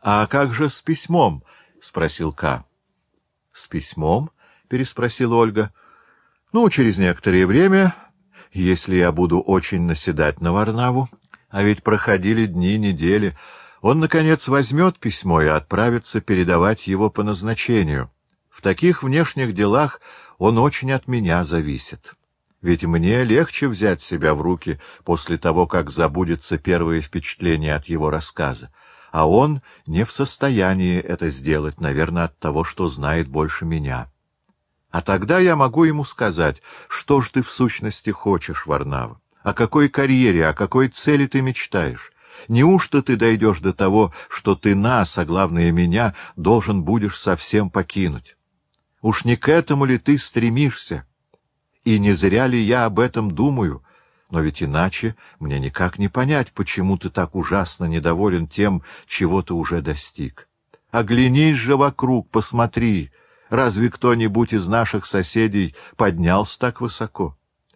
А как же с письмом? — спросил К. — С письмом? — переспросила Ольга. — Ну, через некоторое время, если я буду очень наседать на Варнаву, а ведь проходили дни, недели, он, наконец, возьмет письмо и отправится передавать его по назначению. В таких внешних делах он очень от меня зависит. Ведь мне легче взять себя в руки после того, как забудется первое впечатление от его рассказа. А он не в состоянии это сделать, наверное, от того, что знает больше меня. А тогда я могу ему сказать, что ж ты в сущности хочешь, Варнава, о какой карьере, о какой цели ты мечтаешь. Неужто ты дойдешь до того, что ты нас, а главное меня, должен будешь совсем покинуть? Уж не к этому ли ты стремишься? И не зря ли я об этом думаю? Но ведь иначе мне никак не понять, почему ты так ужасно недоволен тем, чего ты уже достиг. Оглянись же вокруг, посмотри, разве кто-нибудь из наших соседей поднялся так высоко?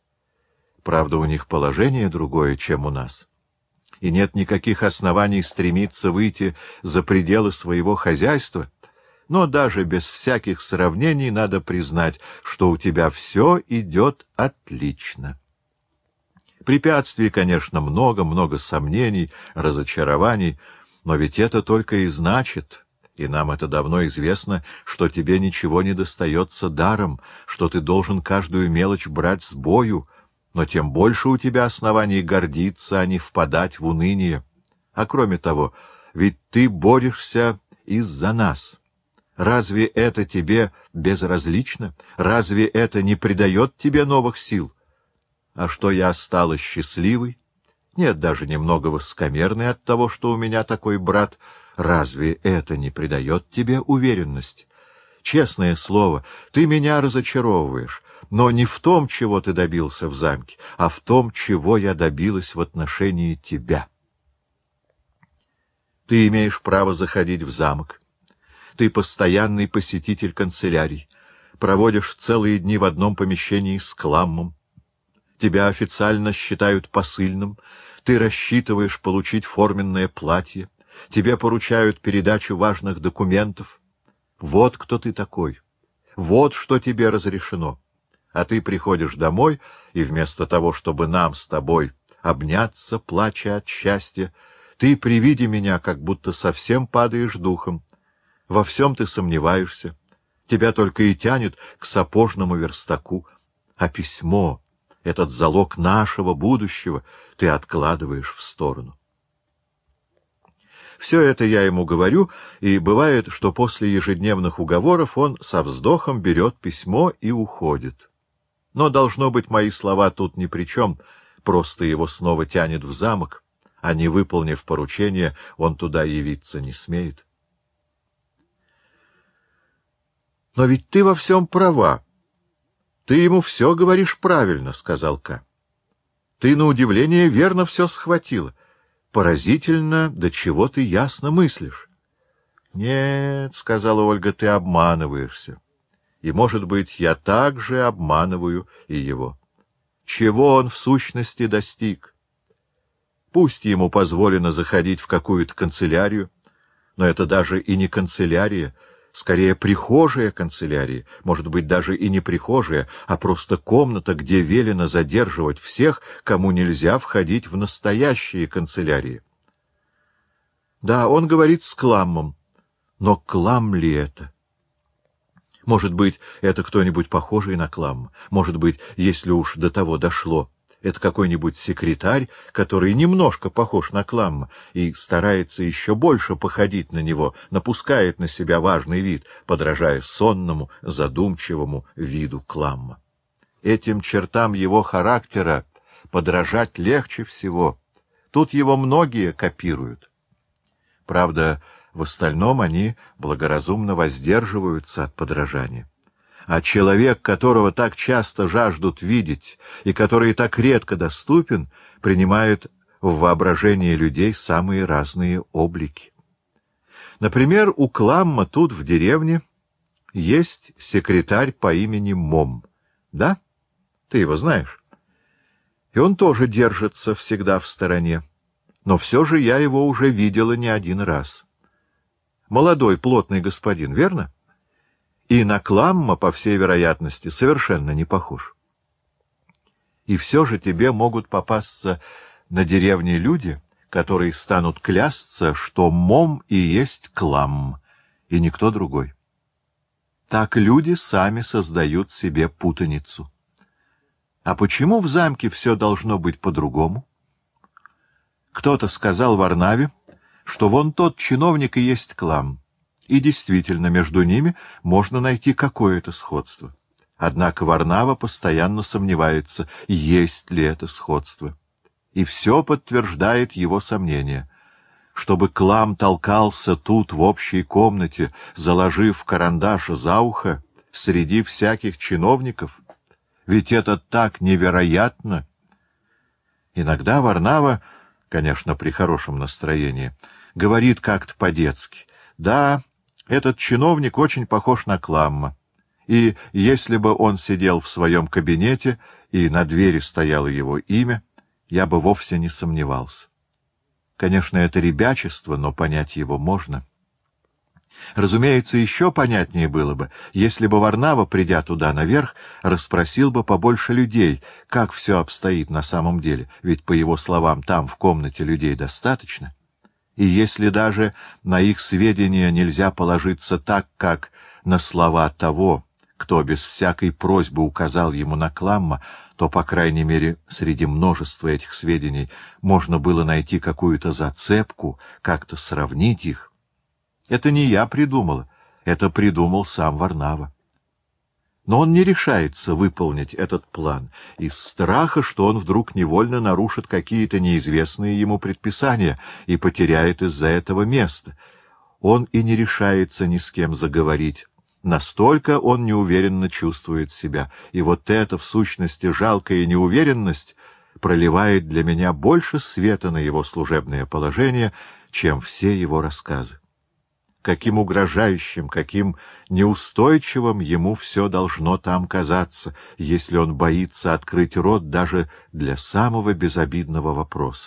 Правда, у них положение другое, чем у нас, и нет никаких оснований стремиться выйти за пределы своего хозяйства, но даже без всяких сравнений надо признать, что у тебя все идет отлично. Препятствий, конечно, много сомнений, разочарований, но ведь это только и значит, и нам это давно известно, что тебе ничего не достается даром, что ты должен каждую мелочь брать с бою, но тем больше у тебя оснований гордиться, а не впадать в уныние. А кроме того, ведь ты борешься из-за нас. Разве это тебе безразлично? Разве это не придает тебе новых сил? А что я стала счастливой? Нет, даже немного высокомерной от того, что у меня такой брат. Разве это не придает тебе уверенности? Честное слово, ты меня разочаровываешь, но не в том, чего ты добился в замке, а в том, чего я добилась в отношении тебя. Ты имеешь право заходить в замок. Ты постоянный посетитель канцелярий, проводишь целые дни в одном помещении с Кламмом. Тебя официально считают посыльным, ты рассчитываешь получить форменное платье, тебе поручают передачу важных документов. Вот кто ты такой, вот что тебе разрешено. А ты приходишь домой, и вместо того, чтобы нам с тобой обняться, плача от счастья, ты при виде меня как будто совсем падаешь духом. Во всем ты сомневаешься, тебя только и тянет к сапожному верстаку, а письмо, этот залог нашего будущего, ты откладываешь в сторону. Все это я ему говорю, и бывает, что после ежедневных уговоров он со вздохом берет письмо и уходит. Но, должно быть, мои слова тут ни при чем, просто его снова тянет в замок, а не выполнив поручение, он туда явиться не смеет. Но ведь ты во всем права. Ты ему все говоришь правильно, — сказал К. Ты, на удивление, верно все схватила. Поразительно, до чего ты ясно мыслишь. Нет, — сказала Ольга, — ты обманываешься. И, может быть, я также обманываю и его. Чего он в сущности достиг? Пусть ему позволено заходить в какую-то канцелярию, но это даже и не канцелярия, скорее прихожая канцелярии, может быть, даже и не прихожая, а просто комната, где велено задерживать всех, кому нельзя входить в настоящие канцелярии. Да, он говорит с Кламмом, но Кламм ли это? Может быть, это кто-нибудь похожий на Кламма, может быть, если уж до того дошло, это какой-нибудь секретарь, который немножко похож на Кламма и старается еще больше походить на него, напускает на себя важный вид, подражая сонному, задумчивому виду Кламма. Этим чертам его характера подражать легче всего. Тут его многие копируют. Правда, в остальном они благоразумно воздерживаются от подражания. А человек, которого так часто жаждут видеть и который так редко доступен, принимает в воображении людей самые разные облики. Например, у Кламма тут, в деревне, есть секретарь по имени Мом. Да? Ты его знаешь? И он тоже держится всегда в стороне. Но все же я его уже видела не один раз. молодой плотный господин, верно? И на Кламма, по всей вероятности, совершенно не похож. И все же тебе могут попасться на деревне люди, которые станут клясться, что Мом и есть Кламм, и никто другой. Так люди сами создают себе путаницу. А почему в замке все должно быть по-другому? Кто-то сказал Варнаве, что вон тот чиновник и есть Кламм, и действительно между ними можно найти какое-то сходство. Однако Варнава постоянно сомневается, есть ли это сходство. И все подтверждает его сомнения. Чтобы Кламм толкался тут, в общей комнате, заложив карандаш за ухо, среди всяких чиновников, ведь это так невероятно. Иногда Варнава, конечно, при хорошем настроении, говорит как-то по-детски: «Да, этот чиновник очень похож на Кламма, и если бы он сидел в своем кабинете, и на двери стояло его имя, я бы вовсе не сомневался». Конечно, это ребячество, но понять его можно. Разумеется, еще понятнее было бы, если бы Варнава, придя туда наверх, расспросил бы побольше людей, как все обстоит на самом деле, ведь, по его словам, там в комнате людей достаточно. И если даже на их сведения нельзя положиться так, как на слова того, кто без всякой просьбы указал ему на Кламма, то, по крайней мере, среди множества этих сведений можно было найти какую-то зацепку, как-то сравнить их. Это не я придумала, это придумал сам Варнава. Но он не решается выполнить этот план из страха, что он вдруг невольно нарушит какие-то неизвестные ему предписания и потеряет из-за этого место. Он и не решается ни с кем заговорить. Настолько он неуверенно чувствует себя, и вот эта, в сущности, жалкая неуверенность проливает для меня больше света на его служебное положение, чем все его рассказы. Каким угрожающим, каким неустойчивым ему все должно там казаться, если он боится открыть рот даже для самого безобидного вопроса.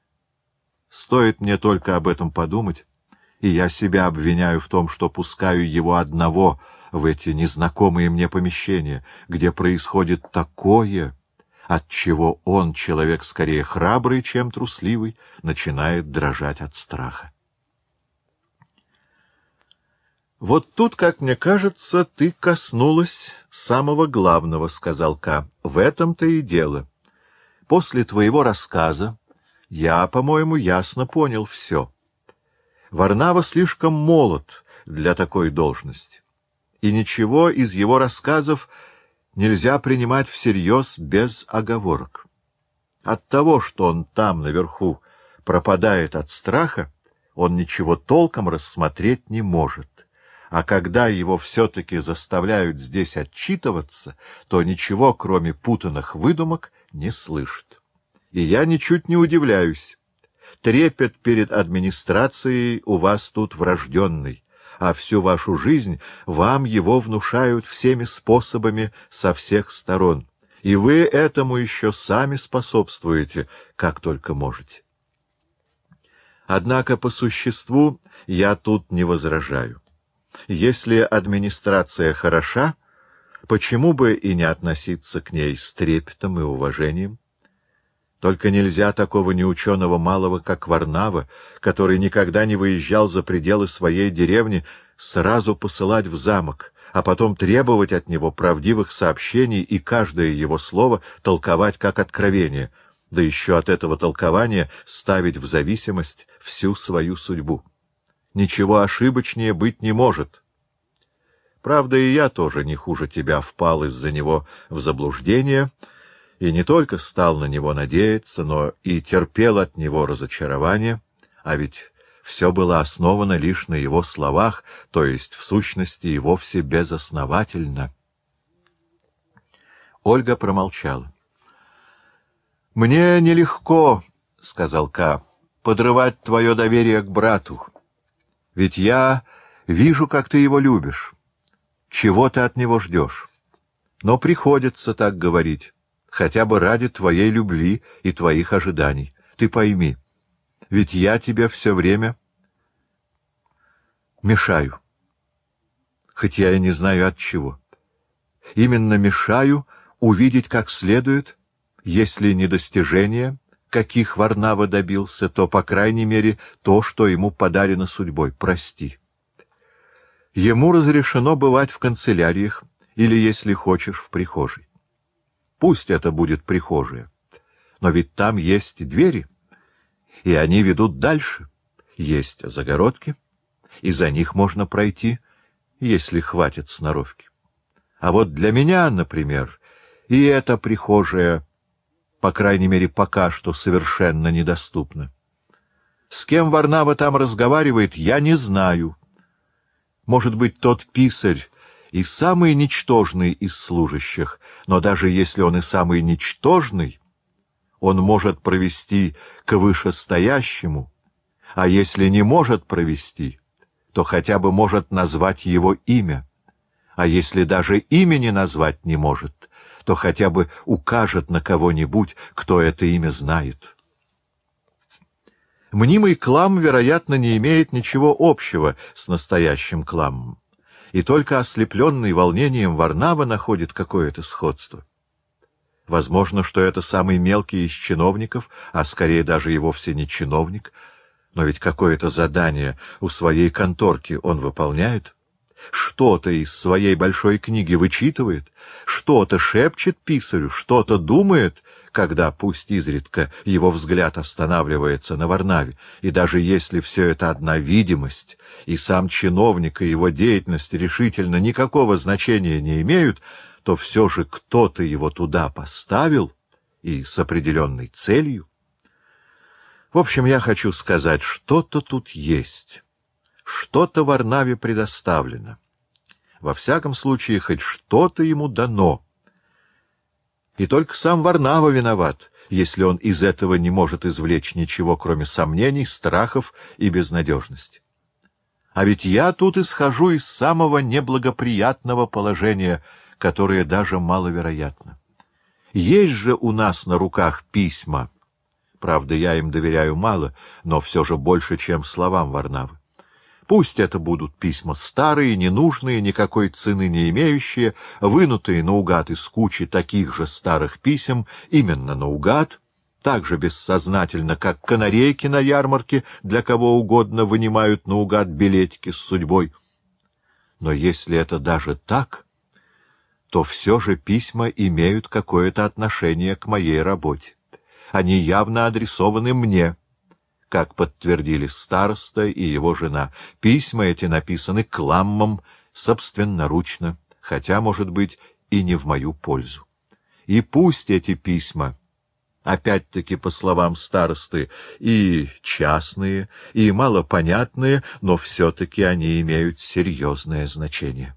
Стоит мне только об этом подумать, и я себя обвиняю в том, что пускаю его одного в эти незнакомые мне помещения, где происходит такое, от чего он, человек скорее храбрый, чем трусливый, начинает дрожать от страха. «Вот тут, как мне кажется, ты коснулась самого главного», — сказал Ка. «В этом-то и дело. После твоего рассказа я, по-моему, ясно понял все. Варнава слишком молод для такой должности, и ничего из его рассказов нельзя принимать всерьез без оговорок. От того, что он там, наверху, пропадает от страха, он ничего толком рассмотреть не может. А когда его все-таки заставляют здесь отчитываться, то ничего, кроме путанных выдумок, не слышит. И я ничуть не удивляюсь. Трепет перед администрацией у вас тут врожденный, а всю вашу жизнь вам его внушают всеми способами со всех сторон, и вы этому еще сами способствуете, как только можете. Однако по существу я тут не возражаю. Если администрация хороша, почему бы и не относиться к ней с трепетом и уважением? Только нельзя такого неученого малого, как Варнава, который никогда не выезжал за пределы своей деревни, сразу посылать в замок, а потом требовать от него правдивых сообщений и каждое его слово толковать как откровение, да еще от этого толкования ставить в зависимость всю свою судьбу. Ничего ошибочнее быть не может. Правда, и я тоже не хуже тебя впал из-за него в заблуждение, и не только стал на него надеяться, но и терпел от него разочарование, а ведь все было основано лишь на его словах, то есть, в сущности, и вовсе безосновательно. Ольга промолчала. «Мне нелегко, — сказал Ка, — подрывать твое доверие к брату. Ведь я вижу, как ты его любишь, чего ты от него ждешь. Но приходится так говорить, хотя бы ради твоей любви и твоих ожиданий. Ты пойми, ведь я тебе все время... Мешаю. Хоть я и не знаю от чего. Именно мешаю увидеть как следует, если не достижения, каких Варнава добился, то, по крайней мере, то, что ему подарено судьбой. Прости. Ему разрешено бывать в канцеляриях или, если хочешь, в прихожей. Пусть это будет прихожая, но ведь там есть двери, и они ведут дальше. Есть загородки, и за них можно пройти, если хватит сноровки. А вот для меня, например, и эта прихожая, по крайней мере, пока что совершенно недоступна. С кем Варнава там разговаривает, я не знаю. Может быть, тот писарь и самый ничтожный из служащих, но даже если он и самый ничтожный, он может провести к вышестоящему, а если не может провести, то хотя бы может назвать его имя, а если даже имени назвать не может, то хотя бы укажет на кого-нибудь, кто это имя знает. Мнимый клам, вероятно, не имеет ничего общего с настоящим кламом, и только ослепленный волнением Варнава находит какое-то сходство. Возможно, что это самый мелкий из чиновников, а скорее даже и вовсе не чиновник, но ведь какое-то задание у своей конторки он выполняет, что-то из своей большой книги вычитывает, что-то шепчет писарю, что-то думает, когда, пусть изредка, его взгляд останавливается на Варнаве, и даже если все это одна видимость, и сам чиновник и его деятельность решительно никакого значения не имеют, то все же кто-то его туда поставил, и с определенной целью. В общем, я хочу сказать, что-то тут есть, что-то Варнаве предоставлено. Во всяком случае, хоть что-то ему дано. И только сам Варнава виноват, если он из этого не может извлечь ничего, кроме сомнений, страхов и безнадежности. А ведь я тут исхожу из самого неблагоприятного положения, которое даже маловероятно. Есть же у нас на руках письма. Правда, я им доверяю мало, но все же больше, чем словам Варнавы. Пусть это будут письма старые, ненужные, никакой цены не имеющие, вынутые наугад из кучи таких же старых писем, именно наугад, так же бессознательно, как канарейки на ярмарке для кого угодно вынимают наугад билетики с судьбой. Но если это даже так, то все же письма имеют какое-то отношение к моей работе. Они явно адресованы мне, как подтвердили староста и его жена. Письма эти написаны кламмом собственноручно, хотя, может быть, и не в мою пользу. И пусть эти письма, опять-таки, по словам старосты, и частные, и малопонятные, но все-таки они имеют серьезное значение.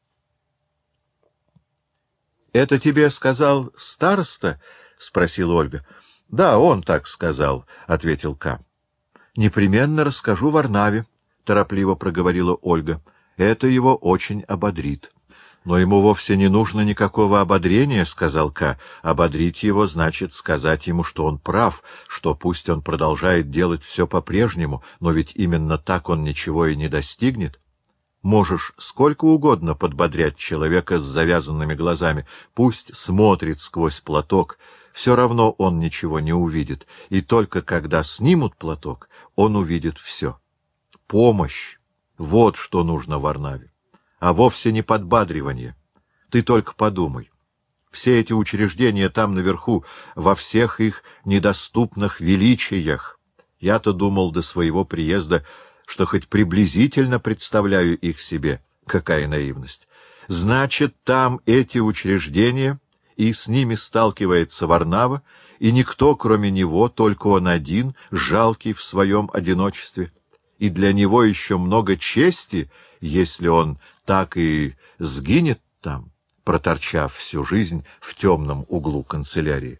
— Это тебе сказал староста? — спросила Ольга. — Да, он так сказал, — ответил К. — Непременно расскажу Варнаве, — торопливо проговорила Ольга. — Это его очень ободрит. — Но ему вовсе не нужно никакого ободрения, — сказал К. — Ободрить его значит сказать ему, что он прав, что пусть он продолжает делать все по-прежнему, но ведь именно так он ничего и не достигнет. Можешь сколько угодно подбодрять человека с завязанными глазами, пусть смотрит сквозь платок, все равно он ничего не увидит, и только когда снимут платок, он увидит все. Помощь — вот что нужно Варнаве, а вовсе не подбадривание. Ты только подумай. Все эти учреждения там наверху, во всех их недоступных величиях. Я-то думал до своего приезда, что хоть приблизительно представляю их себе. Какая наивность! Значит, там эти учреждения, и с ними сталкивается Варнава, и никто, кроме него, только он один, жалкий в своем одиночестве. И для него еще много чести, если он так и сгинет там, проторчав всю жизнь в темном углу канцелярии.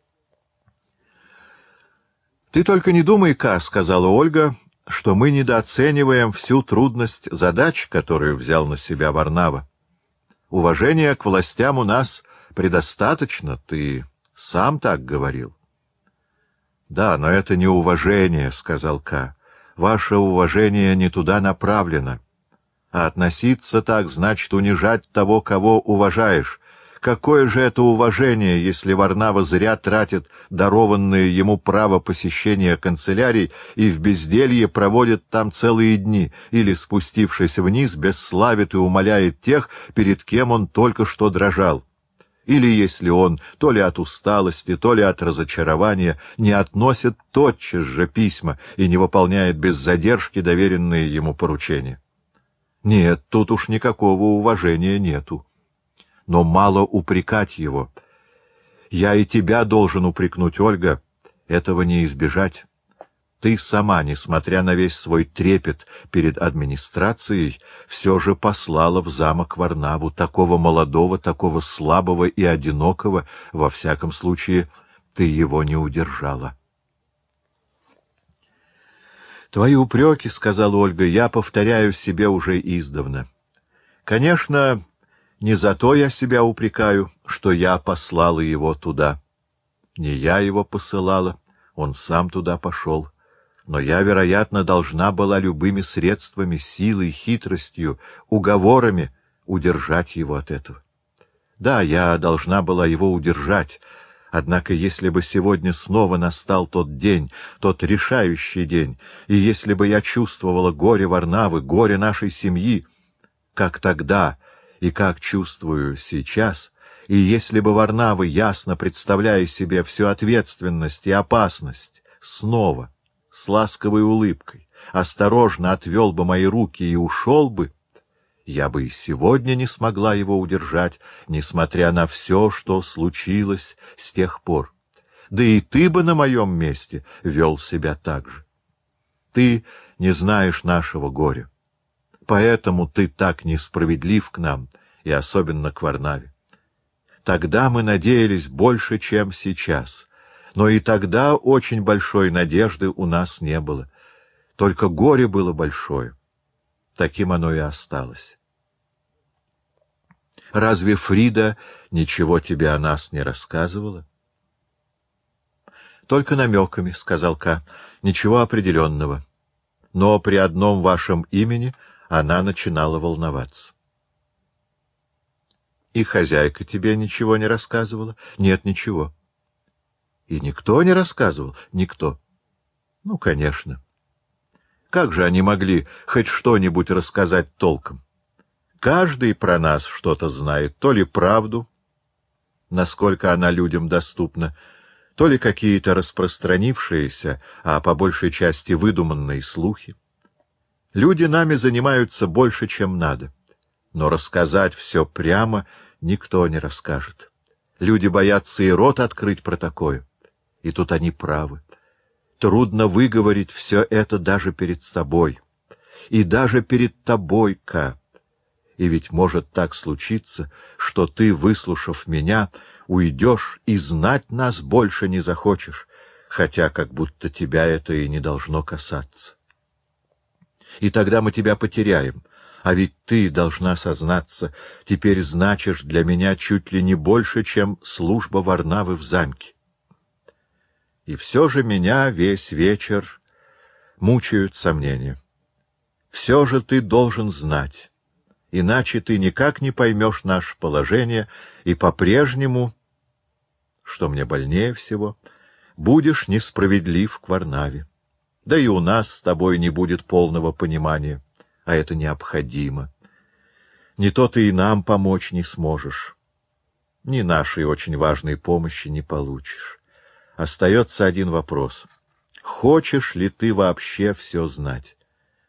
— Ты только не думай, Ка, — сказала Ольга, — что мы недооцениваем всю трудность задач, которую взял на себя Варнава. Уважения к властям у нас предостаточно, ты сам так говорил. — Да, но это не уважение, — сказал Ка. — Ваше уважение не туда направлено. А относиться так значит унижать того, кого уважаешь. Какое же это уважение, если Варнава зря тратит дарованное ему право посещения канцелярий и в безделье проводит там целые дни, или, спустившись вниз, бесславит и умоляет тех, перед кем он только что дрожал? Или если он, то ли от усталости, то ли от разочарования, не относит тотчас же письма и не выполняет без задержки доверенные ему поручения? Нет, тут уж никакого уважения нету. Но мало упрекать его. Я и тебя должен упрекнуть, Ольга. Этого не избежать. Ты сама, несмотря на весь свой трепет перед администрацией, все же послала в замок Варнаву, такого молодого, такого слабого и одинокого, во всяком случае, ты его не удержала. «Твои упреки, — сказала Ольга, — я повторяю себе уже издавна. Конечно, не за то я себя упрекаю, что я послала его туда. Не я его посылала, он сам туда пошел. Но я, вероятно, должна была любыми средствами, силой, хитростью, уговорами удержать его от этого. Да, я должна была его удержать, однако если бы сегодня снова настал тот день, тот решающий день, и если бы я чувствовала горе Варнавы, горе нашей семьи, как тогда и как чувствую сейчас, и если бы Варнава, ясно представляя себе всю ответственность и опасность, снова, с ласковой улыбкой, осторожно отвел бы мои руки и ушел бы, я бы и сегодня не смогла его удержать, несмотря на все, что случилось с тех пор. Да и ты бы на моем месте вел себя так же. Ты не знаешь нашего горя. Поэтому ты так несправедлив к нам, и особенно к Варнаве. Тогда мы надеялись больше, чем сейчас, но и тогда очень большой надежды у нас не было. Только горе было большое. Таким оно и осталось. Разве Фрида ничего тебе о нас не рассказывала? Только намеками, — сказал Ка, — ничего определенного. Но при одном вашем имени она начинала волноваться. И хозяйка тебе ничего не рассказывала? Нет, ничего. И никто не рассказывал? Никто. Ну, конечно. Как же они могли хоть что-нибудь рассказать толком? Каждый про нас что-то знает, то ли правду, насколько она людям доступна, то ли какие-то распространившиеся, а по большей части выдуманные слухи. Люди нами занимаются больше, чем надо, но рассказать все прямо никто не расскажет. Люди боятся и рот открыть про такое, и тут они правы. Трудно выговорить все это даже перед собой, и даже перед тобой, Ка. И ведь может так случиться, что ты, выслушав меня, уйдешь и знать нас больше не захочешь, хотя как будто тебя это и не должно касаться. И тогда мы тебя потеряем, а ведь ты, должна сознаться, теперь значишь для меня чуть ли не больше, чем служба Варнавы в замке. И все же меня весь вечер мучают сомнения. Все же ты должен знать, иначе ты никак не поймешь наше положение и по-прежнему, что мне больнее всего, будешь несправедлив к Варнаве. Да и у нас с тобой не будет полного понимания, а это необходимо. Не то ты и нам помочь не сможешь, ни нашей очень важной помощи не получишь. Остается один вопрос. Хочешь ли ты вообще все знать?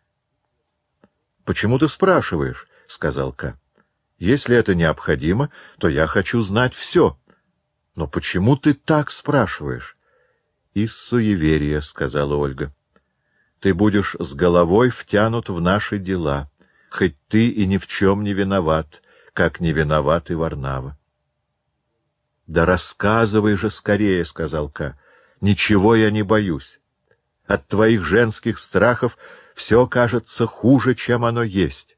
— Почему ты спрашиваешь? — сказал Ка. — Если это необходимо, то я хочу знать все. Но почему ты так спрашиваешь? — Из суеверия, — сказала Ольга. — Ты будешь с головой втянут в наши дела, хоть ты и ни в чем не виноват, как не виноват и Варнава. — Да рассказывай же скорее, — сказал Ка. — Ничего я не боюсь. От твоих женских страхов все кажется хуже, чем оно есть.